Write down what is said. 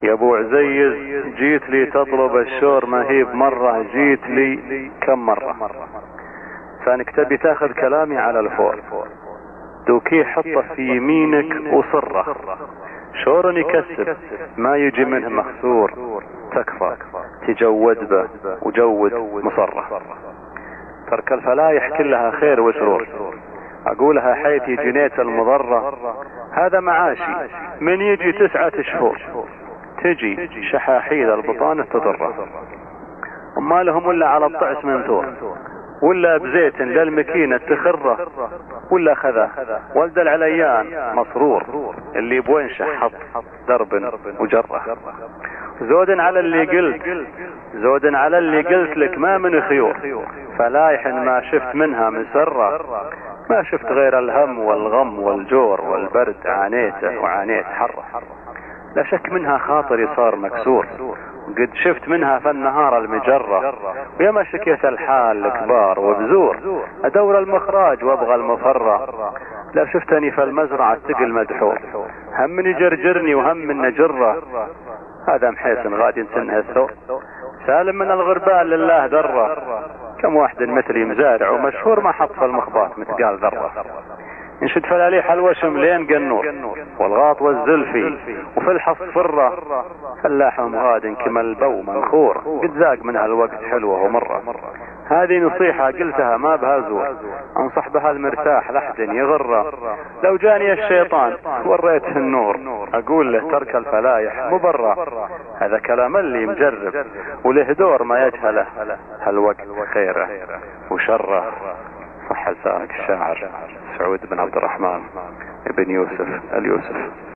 يا ابو عزيز جيت لي تطلب الشور ما هي بمرة، جيت لي كم مرة. ثانك تبي تاخذ كلامي على الفور، دوكي حطه في يمينك وصره، شور يكسب ما يجي منه مخسور، تكفى تجود به وجود مصره. ترك الفلايح كلها خير وسرور، اقولها حيث جنيت المضرة، هذا معاشي من يجي 9 شهور، تجي شحاحيل البطانة تضره، وما لهم ولا على الطعس منثور، ولا بزيت للمكينة تخره، ولا خذا ولد العليان مسرور، اللي بوينشه حط درب وجره. زود على اللي قلت لك ما من خيور، فلايح ما شفت منها مسرة، ما شفت غير الهم والغم والجور والبرد، عانيته وعانيت حره. لا شك منها خاطري صار مكسور، قد شفت منها في النهار المجرة، وياما شكيت الحال الكبار وبزور، ادور المخراج وابغى المفرة. لا شفتني في المزرعة تقل مدحور، هم من يجرجرني وهم من نجره، هذا محيسن غادي نسنه الثور، سالم من الغربال لله دره، كم واحد مثلي مزارع ومشهور ما حط في المخبات متقال ذره. نشد فلاليح الوشم لين قنور، والغاط والزلفي وفي الحص فره، فلاحهم غاد كما البو منخور، قد ذاق منها الوقت حلوه ومره. هذه نصيحة قلتها ما بها زور، انصح بها المرتاح لحد يغره، لو جاني الشيطان وريته النور، اقول له ترك الفلايح مبرة. هذا كلام اللي مجرب وله دور ما يجهله، هالوقت خيره وشره. صح لسانك الشاعر سعود بن عبد الرحمن بن يوسف اليوسف.